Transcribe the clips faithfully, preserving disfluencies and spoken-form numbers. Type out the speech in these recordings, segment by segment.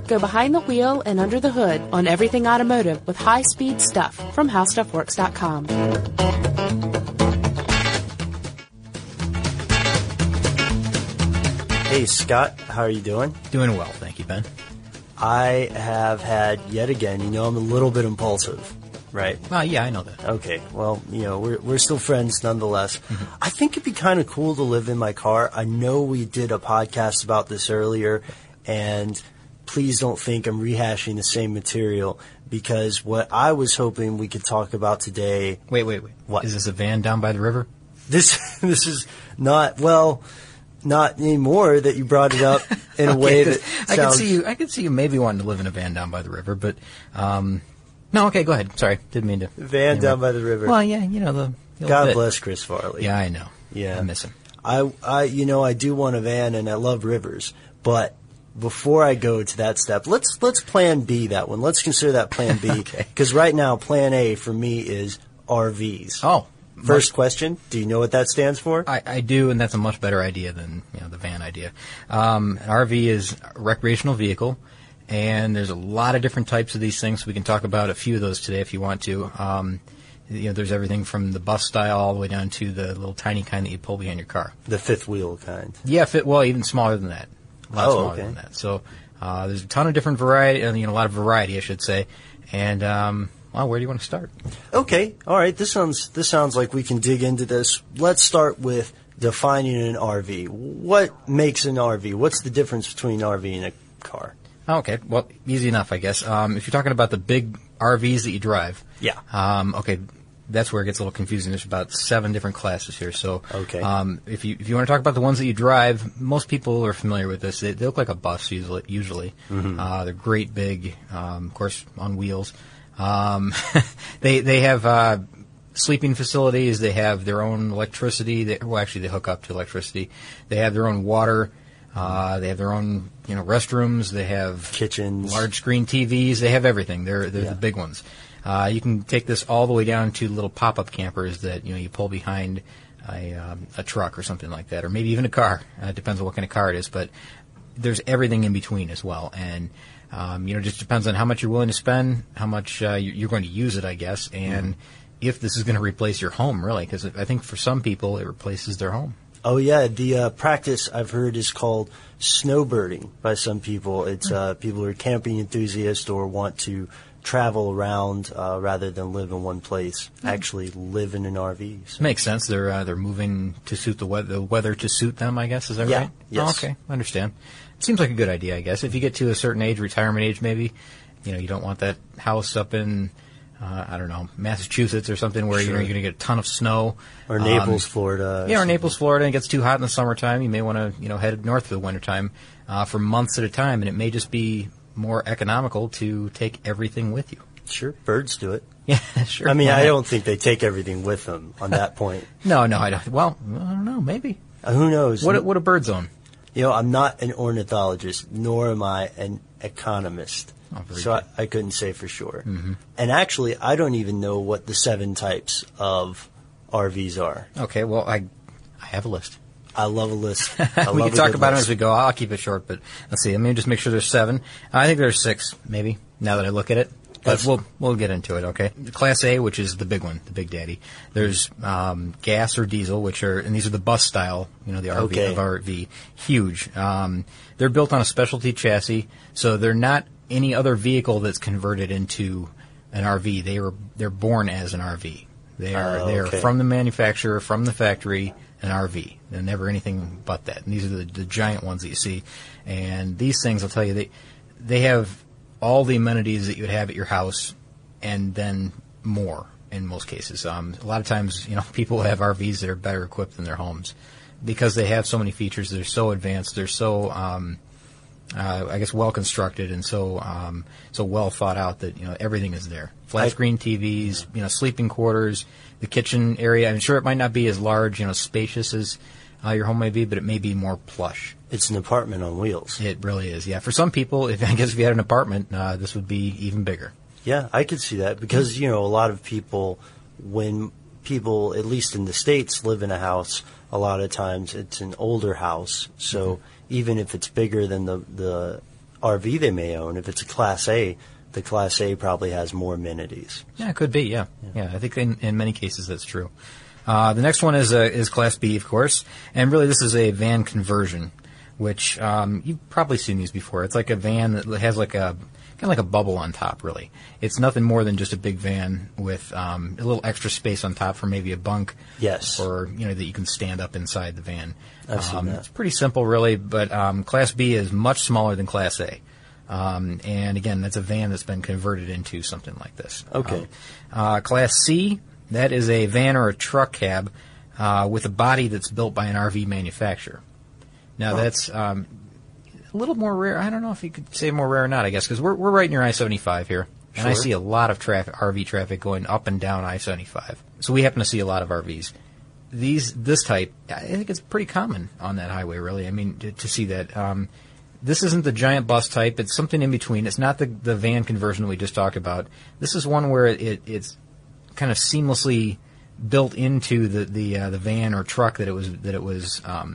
Go behind the wheel and under the hood on everything automotive with high-speed stuff from how stuff works dot com. Hey, Scott, how are you doing? Doing well, thank you, Ben. I have had, yet again, you know I'm a little bit impulsive, right? Oh, yeah, I know that. Okay, well, you know, we're we're still friends nonetheless. Mm-hmm. I think it'd be kind of cool to live in my car. I know we did a podcast about this earlier, and please don't think I'm rehashing the same material, because what I was hoping we could talk about today... Wait, wait, wait. What? Is this a van down by the river? This this is not, well... Not anymore that you brought it up in a okay, way that I sounds... could see you. I could see you maybe wanting to live in a van down by the river, but um, no. Okay, go ahead. Sorry, didn't mean to. Van anyway. down by the river. Well, yeah, you know the. the God bit. bless Chris Farley. Yeah, I know. Yeah, I miss him. I, I, you know, I do want a van, and I love rivers. But before I go to that step, let's let's Plan B that one. Let's consider that Plan B, Okay. Because right now, Plan A for me is R Vs. Oh. First question, do you know what that stands for? I, I do, and that's a much better idea than you know the van idea. Um, an R V is a recreational vehicle, and there's a lot of different types of these things. We can talk about a few of those today if you want to. Um, you know, there's everything from the bus style all the way down to the little tiny kind that you pull behind your car. The fifth wheel kind. Yeah, fit well, even smaller than that. A lot Oh, smaller okay. than that. So uh, there's a ton of different variety, uh, you know, a lot of variety, I should say. And um, well, where do you want to start? Okay, all right. This sounds this sounds like we can dig into this. Let's start with defining an R V. What makes an R V? What's the difference between an R V and a car? Okay, well, easy enough, I guess. Um, if you're talking about the big R Vs that you drive, Yeah. Um, okay, that's where it gets a little confusing. There's about seven different classes here. So, Okay. um, if you if you want to talk about the ones that you drive, most people are familiar with this. They, they look like a bus usually. Usually, Mm-hmm. uh, they're great big, um, of course, on wheels. Um, they they have uh, sleeping facilities. They have their own electricity. They, well, actually, they hook up to electricity. They have their own water. Uh, they have their own, you know, restrooms. They have Kitchens. large screen T Vs. They have everything. They're they're Yeah. the big ones. Uh, you can take this all the way down to little pop-up campers that you know you pull behind a um, a truck or something like that, or maybe even a car. Uh, it depends on what kind of car it is, but there's everything in between as well. And um, you know, it just depends on how much you're willing to spend, how much uh, you- you're going to use it, I guess, and if this is going to replace your home, really, because I think for some people it replaces their home. Oh, yeah. The uh, practice I've heard is called snowbirding by some people. It's uh, people who are camping enthusiasts or want to travel around uh, rather than live in one place, actually live in an R V. So. Makes sense. They're uh, they're moving to suit the weather, the weather to suit them, I guess. Is that Yeah. right? Yes. Oh, okay, I understand. Seems like a good idea, I guess. If you get to a certain age, retirement age, maybe, you know, you don't want that house up in, uh, I don't know, Massachusetts or something where you know Sure. you're going to get a ton of snow. Or Um, Naples, Florida. Yeah, or something. Naples, Florida, and it gets too hot in the summertime. You may want to, you know, head north for the wintertime uh, for months at a time, and it may just be more economical to take everything with you. Sure, birds do it. Yeah, sure. I mean, Why I not? don't think they take everything with them on that point. No, no, I don't. Well, I don't know. Maybe. Uh, who knows? What what a birds own? You know, I'm not an ornithologist, nor am I an economist. Oh, very so I, good. I couldn't say for sure. Mm-hmm. And actually, I don't even know what the seven types of R Vs are. Okay, well, I I have a list. I love a list. I we love can a talk good about them list. as we go. I'll keep it short, but let's see. Let me just make sure there's seven. I think there's six, maybe, now that I look at it. But That's- we'll we'll get into it, okay? Class A, which is the big one, the big daddy. There's um, gas or diesel, which are, and these are the bus style, you know, the R V Okay. of R V. Huge. Um, they're built on a specialty chassis, so they're not any other vehicle that's converted into an R V. They were they're born as an R V. They are Oh, they are okay. from the manufacturer, from the factory, an R V. They're never anything but that. And these are the, the giant ones that you see. And these things, I'll tell you, they they have all the amenities that you would have at your house, and then more in most cases. Um, a lot of times, you know, people have R Vs that are better equipped than their homes because they have so many features. They're so advanced. They're so, um, uh, I guess, well constructed and so um, so well thought out that you know everything is there. Flat I- screen T Vs, you know, sleeping quarters, the kitchen area. I'm sure it might not be as large, you know, spacious as uh, your home may be, but it may be more plush. It's an apartment on wheels. It really is, yeah. For some people, if I guess if you had an apartment, uh, this would be even bigger. Yeah, I could see that because, you know, a lot of people, when people, at least in the States, live in a house, a lot of times it's an older house. So even if it's bigger than the, the R V they may own. If it's a Class A, the Class A probably has more amenities. Yeah, it could be. Yeah, yeah. yeah I think in, in many cases that's true. Uh, the next one is uh, is Class B, of course, and really this is a van conversion, which um, you've probably seen these before. It's like a van that has like a kind of like a bubble on top. Really, it's nothing more than just a big van with um, a little extra space on top for maybe a bunk. Yes. Or you know that you can stand up inside the van. I've seen um, that. It's pretty simple, really, but um, Class B is much smaller than Class A. Um, and again, that's a van that's been converted into something like this. Okay. Um, uh, Class C, that is a van or a truck cab uh, with a body that's built by an R V manufacturer. Now, Huh. that's um, a little more rare. I don't know if you could say more rare or not, I guess, because we're, we're right near I seventy-five here. And I Sure. see a lot of traffic, R V traffic going up and down I seventy-five. So we happen to see a lot of R Vs. These, this type, I think it's pretty common on that highway, really. I mean, to, to see that. Um, this isn't the giant bus type. It's something in between. It's not the, the van conversion we just talked about. This is one where it, it's kind of seamlessly built into the the, uh, the van or truck that it was that it was. Um,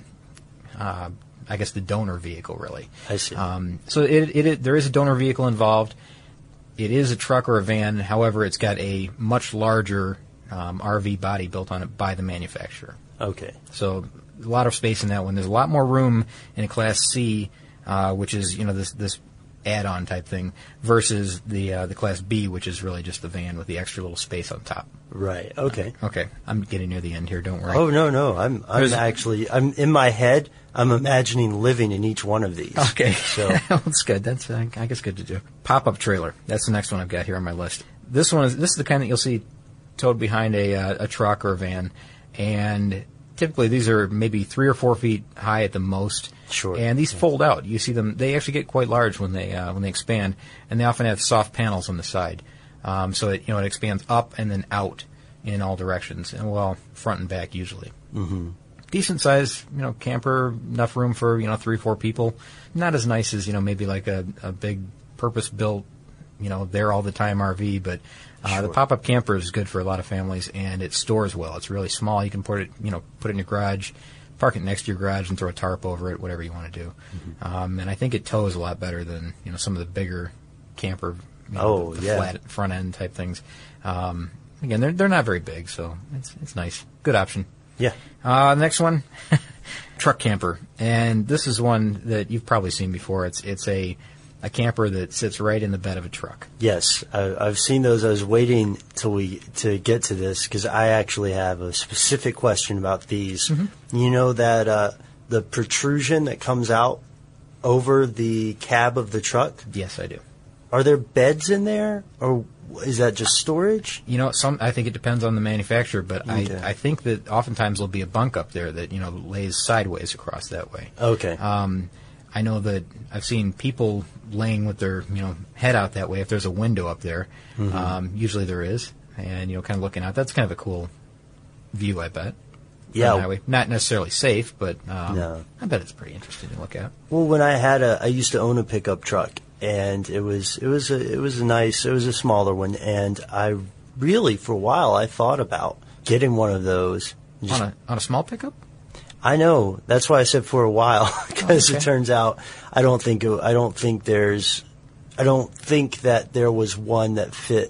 uh, I guess the donor vehicle, really. I see. Um, so it, it, it there is a donor vehicle involved. It is a truck or a van. However, it's got a much larger um, R V body built on it by the manufacturer. Okay. So a lot of space in that one. There's a lot more room in a Class C, uh, which is you know this this add-on type thing, versus the uh, the Class B, which is really just the van with the extra little space on top. Right. Okay. Okay, I'm getting near the end here. Don't worry. Oh no, no. I'm I'm There's- actually I'm in my head. I'm imagining living in each one of these. Okay, So that's good. That's uh, I guess good to do. Pop-up trailer. That's the next one I've got here on my list. This one is this is the kind that you'll see towed behind a uh, a truck or a van, and typically these are maybe three or four feet high at the most. Sure. And these fold out. You see them; they actually get quite large when they uh, when they expand, and they often have soft panels on the side, um, so it you know it expands up and then out in all directions, and well, front and back usually. hmm Decent size, you know, camper, enough room for, you know, three, four people. Not as nice as, you know, maybe like a, a big purpose-built, you know, there all the time R V, but uh, Sure. the pop-up camper is good for a lot of families, and it stores well. It's really small. You can put it, you know, put it in your garage, park it next to your garage and throw a tarp over it, whatever you want to do. Mm-hmm. Um, and I think it tows a lot better than, you know, some of the bigger camper, you know, Oh, the, the yeah. flat front end type things. Um, again, they're, they're not very big, so it's, it's nice. Good option. Yeah. Uh, next one, truck camper, and this is one that you've probably seen before. It's it's a a camper that sits right in the bed of a truck. Yes, I, I've seen those. I was waiting till we to get to this because I actually have a specific question about these. Mm-hmm. You know that uh, the protrusion that comes out over the cab of the truck. Yes, I do. Are there beds in there, or is that just storage? You know, some I think it depends on the manufacturer, but Okay. I I think that oftentimes there'll be a bunk up there that you know lays sideways across that way. Okay. Um, I know that I've seen people laying with their you know head out that way if there's a window up there. Mm-hmm. Um, usually there is, and you know, kind of looking out. That's kind of a cool view, I bet. Yeah. on the highway. Not necessarily safe, but um, No. I bet it's pretty interesting to look at. Well, when I had a, I used to own a pickup truck, and it was it was a it was a nice, it was a smaller one, and I really for a while I thought about getting one of those. Just- On a on a small pickup? I know that's why I said for a while because okay. it turns out I don't think it, I don't think there's I don't think that there was one that fit.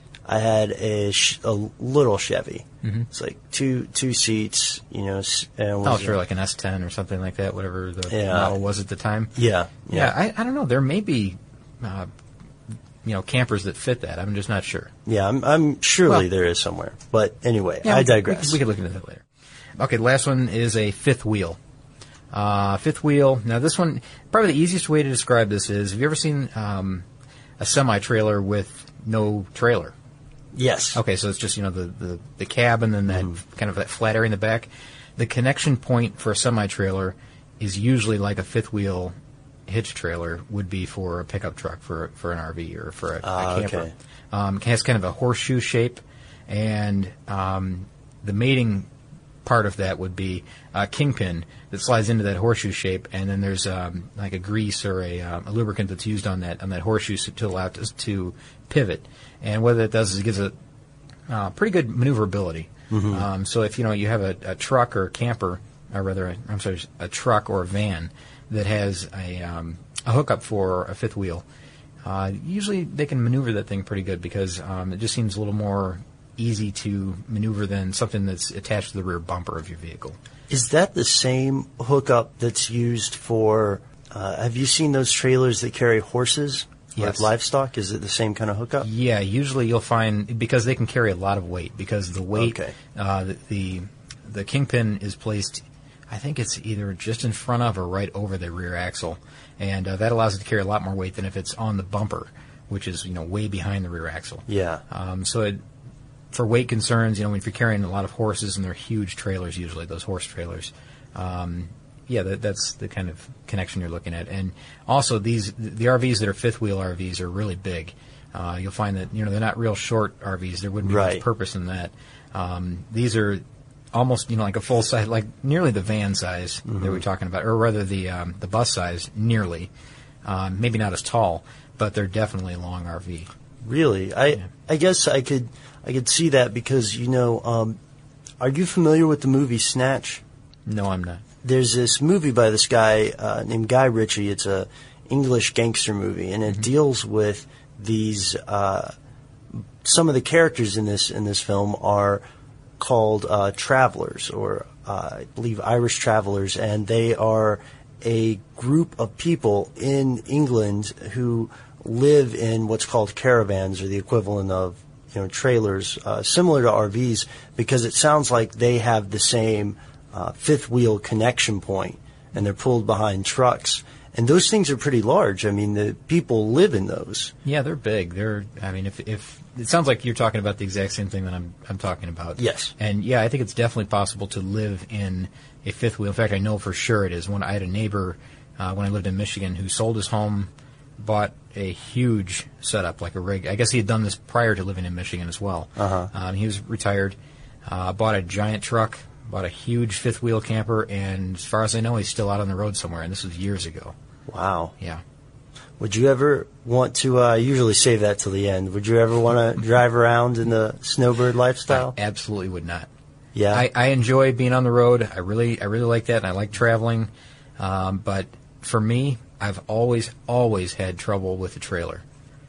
I had a, sh- a little Chevy. Mm-hmm. It's like two two seats, you know, s- and it Oh, was, sure, like an S ten or something like that, whatever the Yeah. model was at the time. yeah, Yeah, yeah, I, I don't know. There may be, uh, you know, campers that fit that. I'm just not sure. yeah. I'm, I'm surely Well- there is somewhere, but anyway, Yeah, I we- digress. We, could- we could look into that later. Okay, the last one is a fifth wheel. Uh, fifth wheel. Now, this one, probably the easiest way to describe this is: have you ever seen um, a semi-trailer with no trailer? Yes. Okay, so it's just, you know, the, the, the cab and then that kind of that flat area in the back. The connection point for a semi-trailer is usually like a fifth wheel hitch trailer would be for a pickup truck for for an R V or for a, Ah, a camper. okay. Um, it has kind of a horseshoe shape, and um, the mating part of that would be a kingpin that slides into that horseshoe shape, and then there's um, like a grease or a, um, a lubricant that's used on that on that horseshoe to allow it to, to pivot. And what that does is it gives it uh, pretty good maneuverability. Mm-hmm. Um, so if you know you have a, a truck or a camper, or rather, a, I'm sorry, a truck or a van that has a um, a hookup for a fifth wheel, uh, usually they can maneuver that thing pretty good because um, it just seems a little more easy to maneuver than something that's attached to the rear bumper of your vehicle. Is that the same hookup that's used for, uh, have you seen those trailers that carry horses? Yes. With livestock? Is it the same kind of hookup? Yeah, usually you'll find, because they can carry a lot of weight, because the weight, Okay. uh, the, the the kingpin is placed, I think it's either just in front of or right over the rear axle, and uh, that allows it to carry a lot more weight than if it's on the bumper, which is, you know, way behind the rear axle. Yeah. Um, so it, for weight concerns, you know, if you're carrying a lot of horses, and they're huge trailers usually, those horse trailers, um, yeah, that, that's the kind of connection you're looking at. And also, these the R Vs that are fifth wheel R Vs are really big. Uh, you'll find that, you know, they're not real short R Vs. There wouldn't be Right. much purpose in that. Um, these are almost, you know, like a full size, like nearly the van size Mm-hmm. that we're talking about, or rather the um, the bus size, nearly. Um, maybe not as tall, but they're definitely a long R V. Really? I Yeah. I guess I could I could see that because, you know, um, are you familiar with the movie Snatch? No, I'm not. There's this movie by this guy uh, named Guy Ritchie. It's a English gangster movie, and it Mm-hmm. deals with these. Uh, some of the characters in this in this film are called uh, travelers, or uh, I believe Irish travelers, and they are a group of people in England who live in what's called caravans, or the equivalent of, you know, trailers, uh, similar to R Vs, because it sounds like they have the same uh, fifth wheel connection point, and they're pulled behind trucks. And those things are pretty large. I mean, the people live in those. Yeah, they're big. They're, I mean, if if it sounds like you're talking about the exact same thing that I'm I'm talking about. Yes. And yeah, I think it's definitely possible to live in a fifth wheel. In fact, I know for sure it is. When I had a neighbor uh, when I lived in Michigan who sold his home, bought a huge setup, like a rig. I guess he had done this prior to living in Michigan as well. Uh-huh. Um, he was retired, uh, bought a giant truck, bought a huge fifth wheel camper, and as far as I know, he's still out on the road somewhere. And this was years ago. Wow. Yeah. Would you ever want to, uh, I usually save that till the end, would you ever want to drive around in the snowbird lifestyle? I absolutely would not. Yeah. I, I enjoy being on the road. I really, I really like that, and I like traveling. Um, but for me, I've always, always had trouble with the trailer.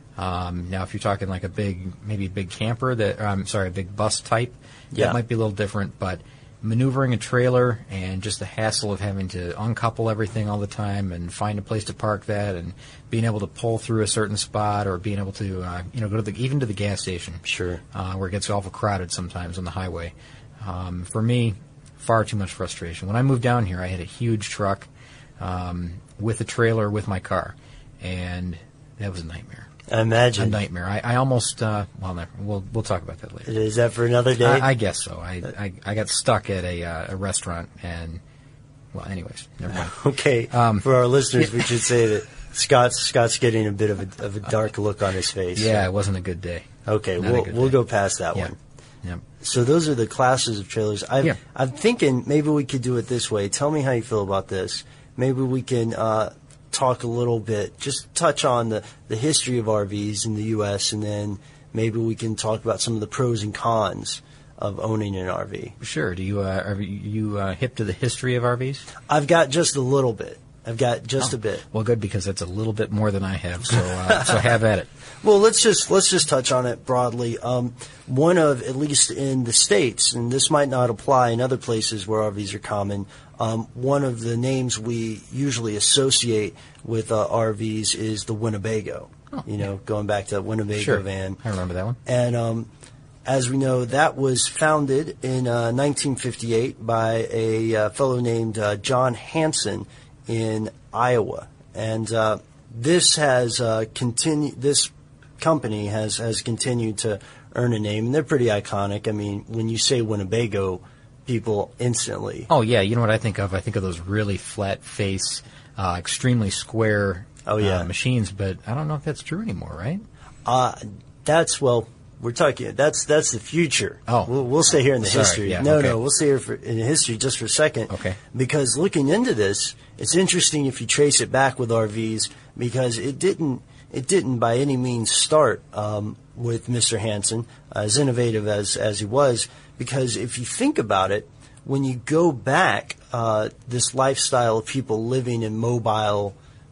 Um, now, if you're talking like a big, maybe a big camper, that I'm sorry, a big bus type, Yeah. that might be a little different. But maneuvering a trailer and just the hassle of having to uncouple everything all the time and find a place to park that, and being able to pull through a certain spot, or being able to, uh, you know, go to the even to the gas station. Sure. Uh, where it gets awful crowded sometimes on the highway. Um, for me, far too much frustration. When I moved down here, I had a huge truck um, with a trailer with my car, and that was a nightmare. I imagine. A nightmare. I, I almost, uh, well, never, we'll we'll talk about that later. Is that for another day? I, I guess so. I, I I got stuck at a uh, a restaurant, and well, anyways, never mind. Okay. Um, for our listeners, we should say that Scott's Scott's getting a bit of a, of a dark look on his face. Yeah, it wasn't a good day. Okay, Not a we'll good we'll day. go past that Yeah. one. Yep. So those are the classes of trailers. I've, Yeah. I'm thinking maybe we could do it this way. Tell me how you feel about this. Maybe we can uh, talk a little bit, just touch on the, the history of R Vs in the U S, and then maybe we can talk about some of the pros and cons of owning an R V. Sure. Do you uh, are you uh, hip to the history of R Vs? I've got just a little bit. I've got just Oh, a bit. Well, good, because that's a little bit more than I have. So uh, so have at it. Well, let's just let's just touch on it broadly. Um, one of, at least in the States, and this might not apply in other places where R Vs are common, um, one of the names we usually associate with uh, R Vs is the Winnebago. Oh, you know, going back to that Winnebago Sure. van. I remember that one. And um, as we know, that was founded in uh, nineteen fifty-eight by a uh, fellow named uh, John Hanson in Iowa. And uh, this has uh, continued. This company has, has continued to earn a name, and they're pretty iconic. I mean, when you say Winnebago, people instantly. Oh, yeah. You know what I think of? I think of those really flat face, uh, extremely square Oh, yeah. uh, machines, but I don't know if that's true anymore, right? Uh, that's, well, we're talking, that's that's the future. Oh. We'll, we'll stay here in the Sorry, history. yeah, no, okay. no, we'll stay here for, in history just for a second. Okay. Because looking into this, it's interesting if you trace it back with R Vs, because it didn't, it didn't by any means start um, with Mister Hanson, uh, as innovative as, as he was, because if you think about it, when you go back, uh, this lifestyle of people living in mobile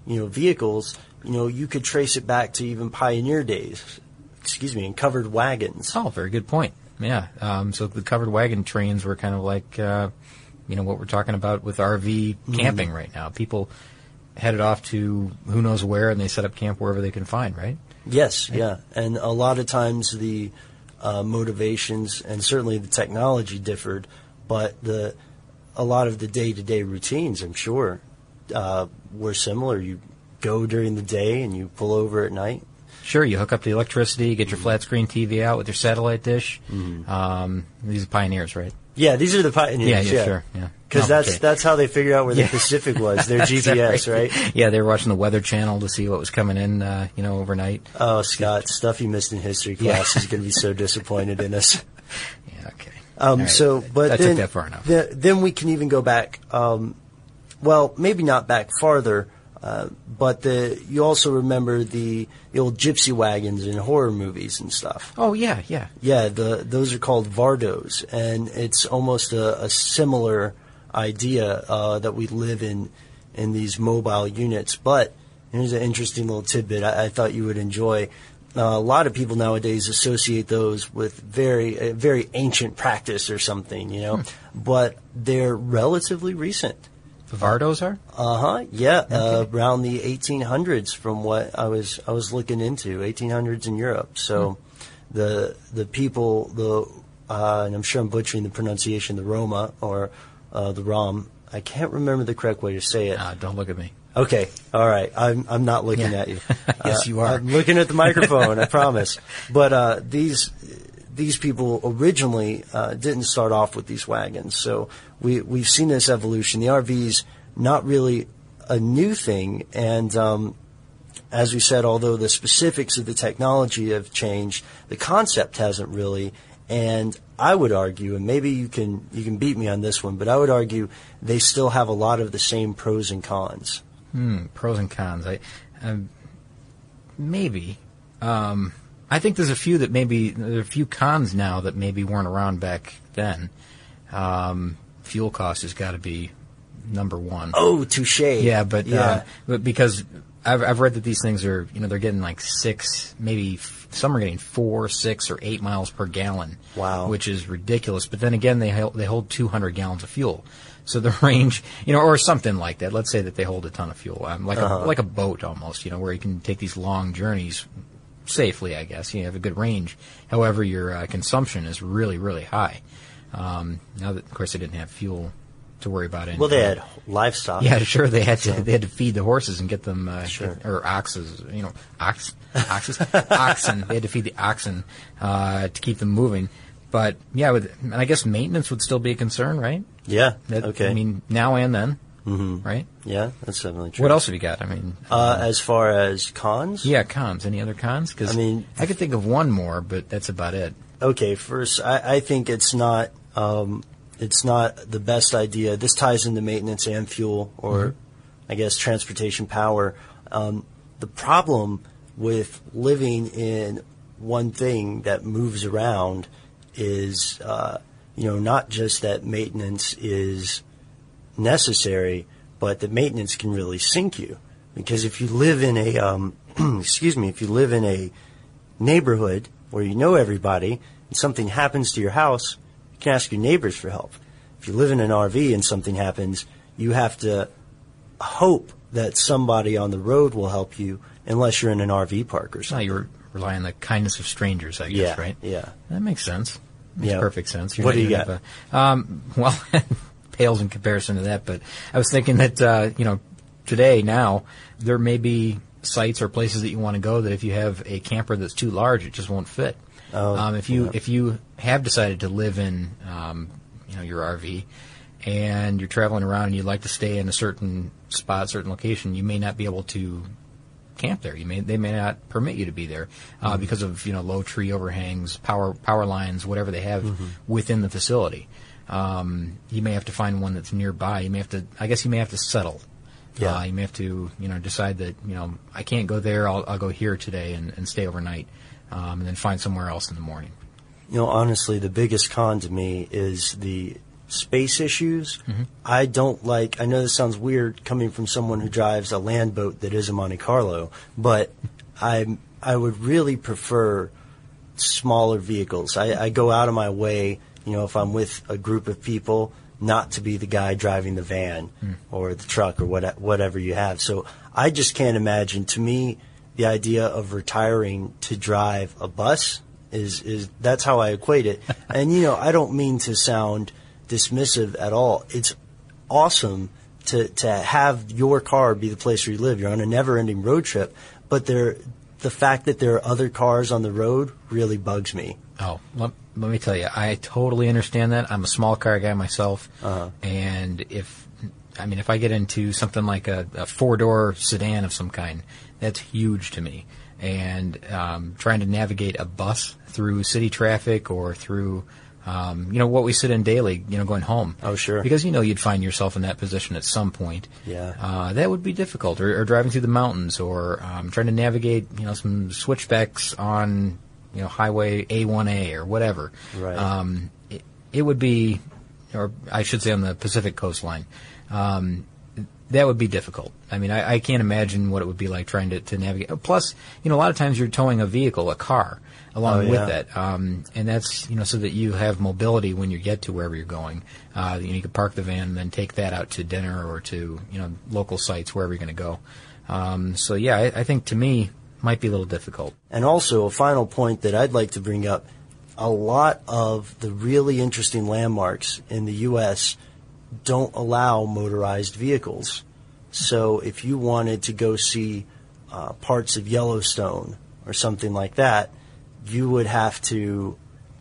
you know, vehicles, you know, you could trace it back to even pioneer days, excuse me, and covered wagons. Oh, very good point. Yeah. Um, so the covered wagon trains were kind of like, uh, you know, what we're talking about with R V camping mm-hmm. right now. People headed off to who knows where, and they set up camp wherever they can find, right? Yes, yeah. yeah. And a lot of times the uh, motivations and certainly the technology differed, but the a lot of the day-to-day routines, I'm sure, uh, were similar. You go during the day and you pull over at night. Sure, you hook up the electricity, get your flat-screen T V out with your satellite dish. Mm-hmm. Um, these are pioneers, right? Yeah, these are the pioneers. Yeah, yeah, yeah. sure, yeah. Because oh, that's okay. that's how they figured out where yeah. the Pacific was. Their G P S, right? right? Yeah, they were watching the Weather Channel to see what was coming in, uh, you know, overnight. Oh, Scott, stuff you missed in history class yeah. is going to be so disappointed in us. Yeah, okay. Um, right. So, but I then, took that far enough. The, then we can even go back. Um, well, maybe not back farther. Uh, but the, you also remember the, the old gypsy wagons in horror movies and stuff. Oh, yeah, yeah. Yeah, the, those are called Vardos, and it's almost a, a similar idea uh, that we live in in these mobile units. But here's an interesting little tidbit I, I thought you would enjoy. Uh, a lot of people nowadays associate those with very a very ancient practice or something, you know, hmm. but they're relatively recent. The Vardos are? Uh-huh, yeah, okay. uh, around the eighteen hundreds from what I was I was looking into, eighteen hundreds in Europe. So hmm. the the people, the uh, and I'm sure I'm butchering the pronunciation, the Roma or uh, the Rom. I can't remember the correct way to say it. Uh, don't look at me. Okay, all right. I'm I'm not looking yeah. at you. yes, uh, you are. I'm looking at the microphone, I promise. But uh, these these people originally uh, didn't start off with these wagons. So we, we've seen this evolution. The R V's not really a new thing. And um, as we said, although the specifics of the technology have changed, the concept hasn't really. And I would argue, and maybe you can you can beat me on this one, but I would argue they still have a lot of the same pros and cons. Hmm, pros and cons. I um, maybe. Um, I think there's a few that maybe there are a few cons now that maybe weren't around back then. Um, fuel cost has got to be number one. Oh, touche. Yeah, but yeah. Uh, but because I've I've read that these things are you know they're getting like six, maybe f- some are getting four, six, or eight miles per gallon. Wow, which is ridiculous. But then again, they hold, they hold two hundred gallons of fuel. So the range, you know, or something like that. Let's say that they hold a ton of fuel, um, like uh-huh. a like a boat almost, you know, where you can take these long journeys safely. I guess you have a good range. However, your uh, consumption is really, really high. Um, now that, of course, they didn't have fuel to worry about it. Well, they had livestock. Yeah, sure. They had to so. they had to feed the horses and get them, uh, sure. or oxes, you know, ox, oxes, oxen. They had to feed the oxen uh, to keep them moving. But yeah, with, and I guess maintenance would still be a concern, right? Yeah. That, okay. I mean, now and then, mm-hmm. right? Yeah, that's definitely true. What else have you got? I mean, uh, uh, as far as cons? Yeah, cons. Any other cons? Because I mean, I could think of one more, but that's about it. Okay, first, I, I think it's not um, it's not the best idea. This ties into maintenance and fuel, or mm-hmm. I guess transportation power. Um, the problem with living in one thing that moves around is, uh, you know, not just that maintenance is necessary, but that maintenance can really sink you. Because if you live in a, um, excuse me, if you live in a neighborhood where you know everybody and something happens to your house, you can ask your neighbors for help. If you live in an R V and something happens, you have to hope that somebody on the road will help you, unless you're in an R V park or something. No, you rely on the kindness of strangers, I guess, yeah, right? Yeah. That makes sense. Makes yeah. perfect sense. You're what do you got? A, um, well, pales in comparison to that, but I was thinking that, uh, you know, today, now, there may be sites or places that you want to go that if you have a camper that's too large, it just won't fit. Oh, um, if you yeah. if you have decided to live in, um, you know, your R V, and you're traveling around and you'd like to stay in a certain spot, certain location, you may not be able to camp there. You may they may not permit you to be there uh, mm-hmm. because of you know low tree overhangs, power power lines, whatever they have mm-hmm. within the facility. Um, you may have to find one that's nearby. You may have to. I guess you may have to settle. Yeah. Uh, you may have to you know decide that you know I can't go there. I'll I'll go here today and, and stay overnight, um, and then find somewhere else in the morning. You know, honestly, the biggest con to me is the space issues. Mm-hmm. I don't like, I know this sounds weird coming from someone who drives a land boat that is a Monte Carlo, but I I would really prefer smaller vehicles. I, I go out of my way, you know, if I'm with a group of people, not to be the guy driving the van mm. or the truck or what, whatever you have. So I just can't imagine. To me, the idea of retiring to drive a bus is, is that's how I equate it. And, you know, I don't mean to sound dismissive at all. It's awesome to, to have your car be the place where you live. You're on a never-ending road trip, but there, the fact that there are other cars on the road really bugs me. Oh, let, let me tell you, I totally understand that. I'm a small car guy myself, uh-huh. and if, I mean, if I get into something like a, a four-door sedan of some kind, that's huge to me. And um, trying to navigate a bus through city traffic or through, um, you know, what we sit in daily, you know, going home. Oh, sure. Because you know you'd find yourself in that position at some point. Yeah. Uh, that would be difficult. Or, or driving through the mountains, or um, trying to navigate, you know, some switchbacks on, you know, Highway A one A or whatever. Right. Um, it, it would be, or I should say on the Pacific coastline, um, that would be difficult. I mean, I, I can't imagine what it would be like trying to, to navigate. Plus, you know, a lot of times you're towing a vehicle, a car, along oh, yeah. with that. Um, and that's, you know, so that you have mobility when you get to wherever you're going. Uh, you know, you can park the van and then take that out to dinner or to, you know, local sites, wherever you're going to go. Um, so, yeah, I, I think to me, might be a little difficult. And also, a final point that I'd like to bring up, a lot of the really interesting landmarks in the U S don't allow motorized vehicles. So if you wanted to go see uh, parts of Yellowstone or something like that, you would have to,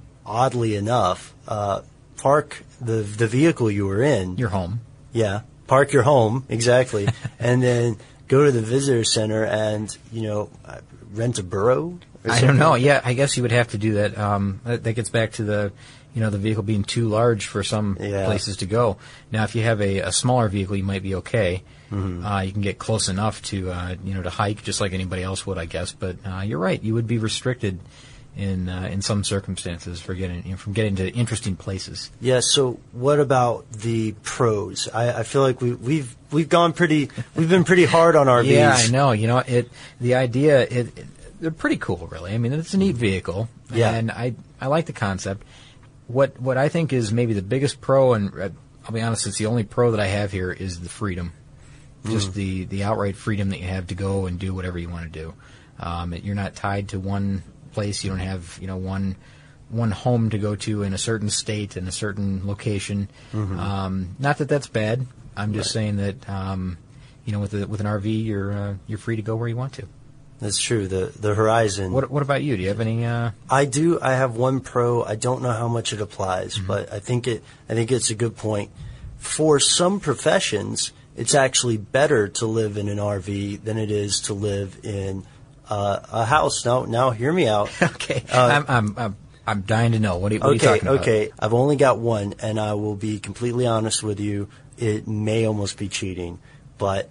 oddly enough, uh, park the the vehicle you were in. Your home. Yeah, park your home, exactly, and then go to the visitor center and, you know, rent a burro? I don't know. Yeah, I guess you would have to do that. Um, that, that gets back to the, you know, the vehicle being too large for some yeah. places to go. Now, if you have a, a smaller vehicle, you might be okay. Mm-hmm. Uh, you can get close enough to, uh, you know, to hike just like anybody else would, I guess. But uh, you're right. You would be restricted in uh, in some circumstances for getting you know, from getting to interesting places. Yeah. So, what about the pros? I, I feel like we, we've we've gone pretty. We've been pretty hard on R Vs. Yeah, I know. You know, it. The idea. It, it, they're pretty cool, really. I mean, it's a neat vehicle, yeah. and I I like the concept. What what I think is maybe the biggest pro, and I'll be honest, it's the only pro that I have here, is the freedom. Just mm. the, the outright freedom that you have to go and do whatever you want to do. Um, it, you're not tied to one place. You don't have, you know, one one home to go to in a certain state in a certain location. Mm-hmm. Um, not that that's bad. I'm just right. saying that, um, you know, with a, with an R V, you're uh, you're free to go where you want to. That's true. The the horizon. What what about you? Do you have any? Uh... I do. I have one pro. I don't know how much it applies, mm-hmm. but I think it. I think it's a good point. For some professions, it's actually better to live in an R V than it is to live in uh, a house. Now, now, hear me out. okay, uh, I'm, I'm I'm I'm dying to know. What are, you, what okay, are you talking about? Okay, I've only got one, and I will be completely honest with you. It may almost be cheating, but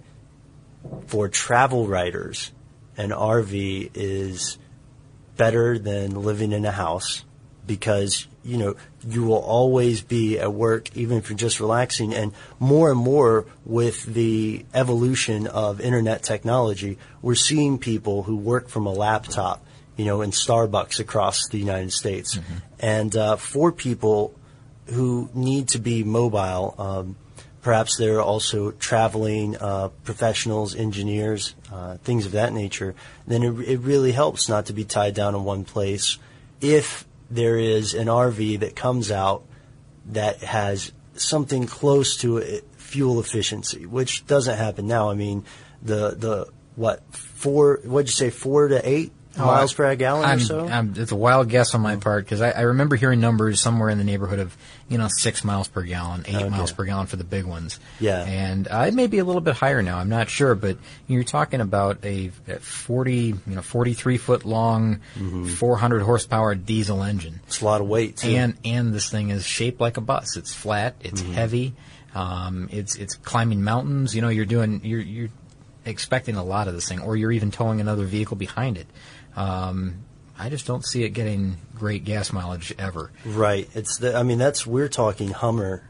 for travel writers, an R V is better than living in a house because, you know, you will always be at work, even if you're just relaxing. And more and more with the evolution of internet technology, we're seeing people who work from a laptop, you know, in Starbucks across the United States. Mm-hmm. And uh, for people who need to be mobile, um, perhaps they're also traveling uh, professionals, engineers, uh, things of that nature, then it, it really helps not to be tied down in one place. If there is an R V that comes out that has something close to it, fuel efficiency, which doesn't happen now. I mean, the, the what, four, what'd you say, four to eight Oh, miles per gallon I'm, or so? I'm, it's a wild guess on my part because I, I remember hearing numbers somewhere in the neighborhood of, you know, six miles per gallon, eight okay. miles per gallon for the big ones. Yeah. And uh, it may be a little bit higher now. I'm not sure, but you're talking about a, a forty, you know, forty-three foot long, mm-hmm. four hundred horsepower diesel engine. It's a lot of weight too. And and this thing is shaped like a bus. It's flat. It's mm-hmm. heavy. Um, it's it's climbing mountains. You know, you're doing you're you're expecting a lot of this thing, or you're even towing another vehicle behind it. Um, I just don't see it getting great gas mileage ever. Right. It's the, I mean, that's, we're talking Hummer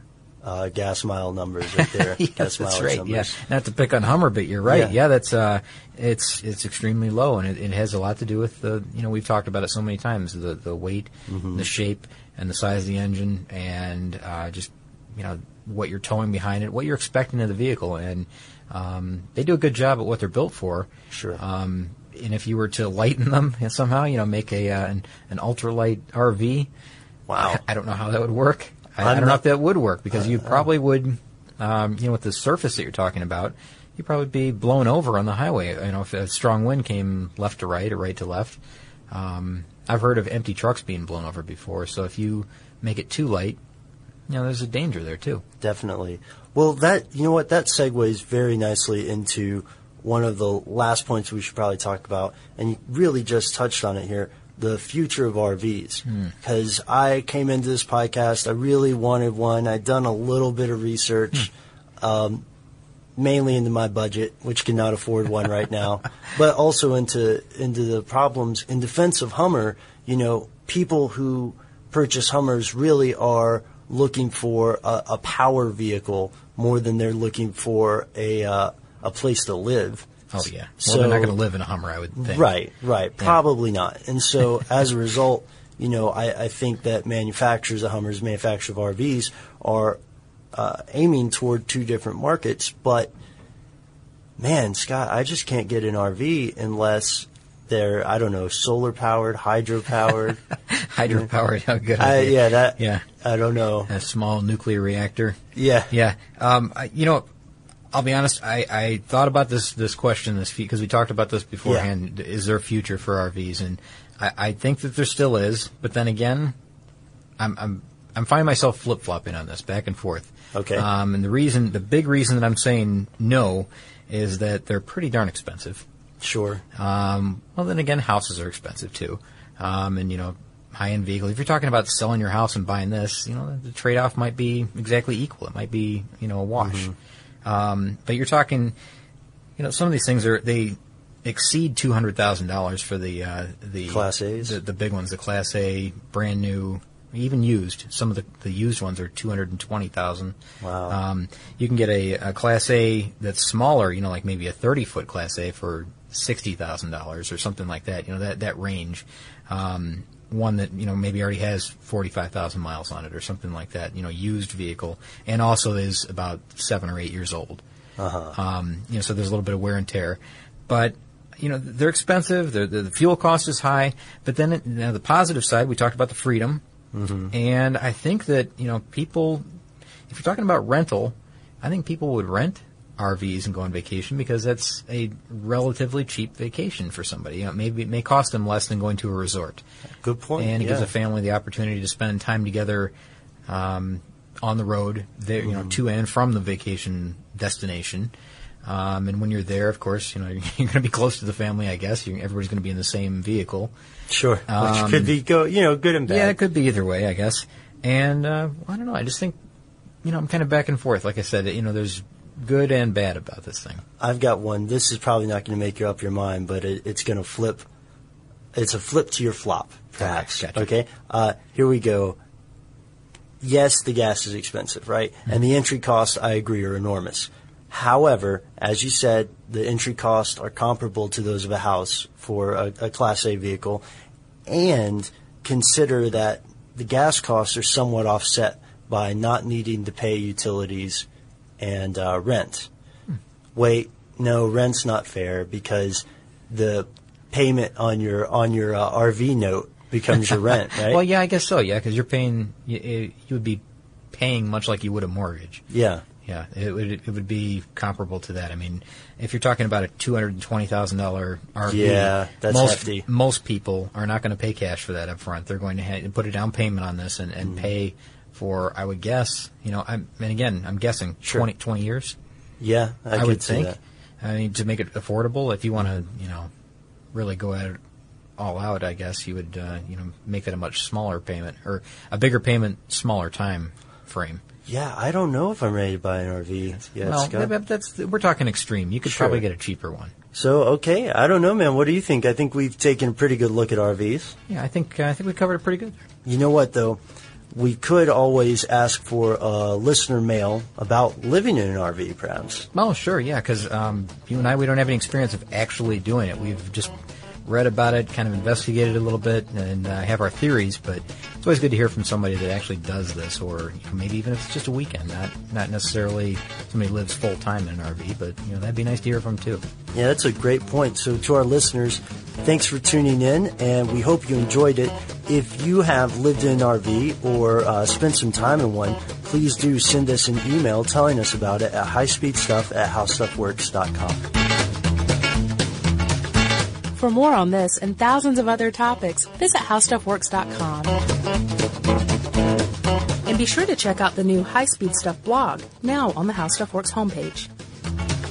uh, gas mile numbers right there. yeah, gas that's mileage right. numbers. Yeah, not to pick on Hummer, but you're right. Yeah, yeah that's uh, it's it's extremely low, and it, it has a lot to do with the you know we've talked about it so many times the the weight, mm-hmm. the shape, and the size of the engine, and uh, just you know what you're towing behind it, what you're expecting of the vehicle, and um, they do a good job at what they're built for. Sure. Um, and if you were to lighten them somehow, you know, make a uh, an, an ultralight R V. Wow. I, I don't know how that would work. I, I don't not, know if that would work because uh, you probably would, um, you know, with the surface that you're talking about, you'd probably be blown over on the highway. You know, if a strong wind came left to right or right to left. Um, I've heard of empty trucks being blown over before. So if you make it too light, you know, there's a danger there too. Definitely. Well, that you know what that segues very nicely into one of the last points we should probably talk about, and you really just touched on it here. The future of R Vs. Because hmm. I came into this podcast, I really wanted one. I'd done a little bit of research, hmm. um, mainly into my budget, which cannot afford one right now, but also into into the problems in defense of Hummer. You know, people who purchase Hummers really are looking for a, a power vehicle more than they're looking for a uh, a place to live. Oh, yeah. Well, so, they're not going to live in a Hummer, I would think. Right, right. Yeah. Probably not. And so, as a result, you know, I, I think that manufacturers of Hummers, manufacturers of R Vs, are uh, aiming toward two different markets. But, man, Scott, I just can't get an R V unless they're, I don't know, solar-powered, hydro-powered. Hydro-powered, how good I, idea. Yeah, that, yeah. I don't know. A small nuclear reactor. Yeah. Yeah. Um, I, you know, I'll be honest, I, I thought about this this question this because we talked about this beforehand. Yeah. Is there a future for R Vs? And I, I think that there still is, but then again, I'm I'm I'm finding myself flip flopping on this, back and forth. Okay. Um, and the reason, the big reason that I'm saying no, is that they're pretty darn expensive. Sure. Um, well, then again, houses are expensive too, um, and you know, high end vehicles. If you're talking about selling your house and buying this, you know, the trade off might be exactly equal. It might be you know a wash. Mm-hmm. Um, but you're talking, you know, some of these things are, they exceed two hundred thousand dollars for the, uh, the Class A's, the, the big ones, the Class A, brand new, even used. Some of the, the used ones are two hundred twenty thousand dollars. Wow. Um, you can get a, a Class A that's smaller, you know, like maybe a thirty foot Class A for sixty thousand dollars or something like that, you know, that, that range. Um, one that, you know, maybe already has forty-five thousand miles on it or something like that, you know, used vehicle, and also is about seven or eight years old. Uh-huh. Um, you know, so there's a little bit of wear and tear. But, you know, they're expensive, they're, the fuel cost is high, but then, it, you know, the positive side, we talked about the freedom, mm-hmm. and I think that, you know, people, if you're talking about rental, I think people would rent R Vs and go on vacation because that's a relatively cheap vacation for somebody. You know, maybe it may cost them less than going to a resort. Good point. And it yeah. gives a family the opportunity to spend time together um, on the road, there, you know, mm. to and from the vacation destination. Um, and when you're there, of course, you know, you're, you're going to be close to the family. I guess you're, everybody's going to be in the same vehicle. Sure, um, which could be go, you know, good and bad. Yeah, it could be either way, I guess. And uh, I don't know. I just think, you know, I'm kind of back and forth. Like I said, you know, there's good and bad about this thing. I've got one. This is probably not going to make you up your mind, but it, it's going to flip. It's a flip to your flop, perhaps. Gotcha. Okay? Uh, here we go. Yes, the gas is expensive, right? Mm-hmm. And the entry costs, I agree, are enormous. However, as you said, the entry costs are comparable to those of a house for a, a Class A vehicle. And consider that the gas costs are somewhat offset by not needing to pay utilities and uh, rent. Hmm. Wait, no, rent's not fair because the payment on your on your uh, R V note becomes your rent, right? Well, yeah, I guess so. Yeah, because you're paying. You, you would be paying much like you would a mortgage. Yeah, yeah, it would it would be comparable to that. I mean, if you're talking about a two hundred and twenty thousand dollar R V, yeah, that's most hefty. Most people are not going to pay cash for that up front. They're going to ha- put a down payment on this and, and mm. pay. For, I would guess, you know, I'm, and again, I'm guessing sure. twenty, twenty years. Yeah, I, I could would see think. That. I mean, to make it affordable, if you want to, you know, really go at it all out, I guess you would, uh, you know, make that a much smaller payment or a bigger payment, smaller time frame. Yeah, I don't know if I'm ready to buy an R V yet, well, Scott. That, that's we're talking extreme. You could sure. probably get a cheaper one. So, okay, I don't know, man. What do you think? I think we've taken a pretty good look at R Vs. Yeah, I think uh, I think we covered it pretty good. You know what, though? we could always ask for a listener mail about living in an R V, perhaps. Oh, sure, yeah, because um, you and I, we don't have any experience of actually doing it. We've just read about it, kind of investigated it a little bit, and uh, have our theories, but it's always good to hear from somebody that actually does this, or you know, maybe even if it's just a weekend, not not necessarily somebody who lives full-time in an R V, but you know that'd be nice to hear from, too. Yeah, that's a great point. So to our listeners, thanks for tuning in, and we hope you enjoyed it. If you have lived in an R V or uh, spent some time in one, please do send us an email telling us about it at highspeedstuff at howstuffworks dot com. For more on this and thousands of other topics, visit how stuff works dot com. And be sure to check out the new High Speed Stuff blog, now on the How Stuff Works homepage.